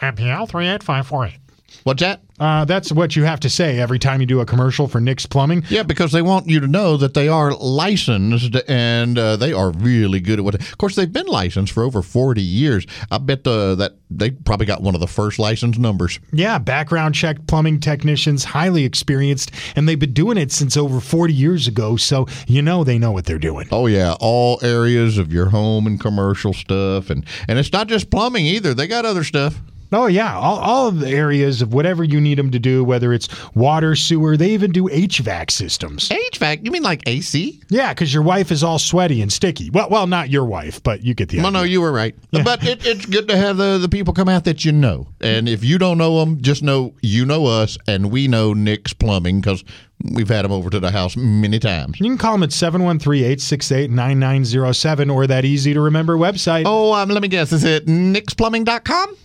MPL 38548. What's that? That's what you have to say every time you do a commercial for Nick's Plumbing. Yeah, because they want you to know that they are licensed and they are really good at what. Of course, they've been licensed for over 40 years. I bet that they probably got one of the first license numbers. Yeah, background check plumbing technicians, highly experienced, and they've been doing it since over 40 years ago, so they know what they're doing. Oh, yeah, all areas of your home and commercial stuff. And it's not just plumbing either. They got other stuff. Oh, yeah, all of the areas of whatever you need them to do, whether it's water, sewer. They even do HVAC systems. HVAC? You mean like AC? Yeah, because your wife is all sweaty and sticky. Well, not your wife, but you get the idea. No, you were right. Yeah. But it's good to have the people come out that you know. And if you don't know them, just know you know us, and we know Nick's Plumbing because we've had them over to the house many times. You can call them at 713-868-9907 or that easy-to-remember website. Oh, let me guess. Is it nicksplumbing.com?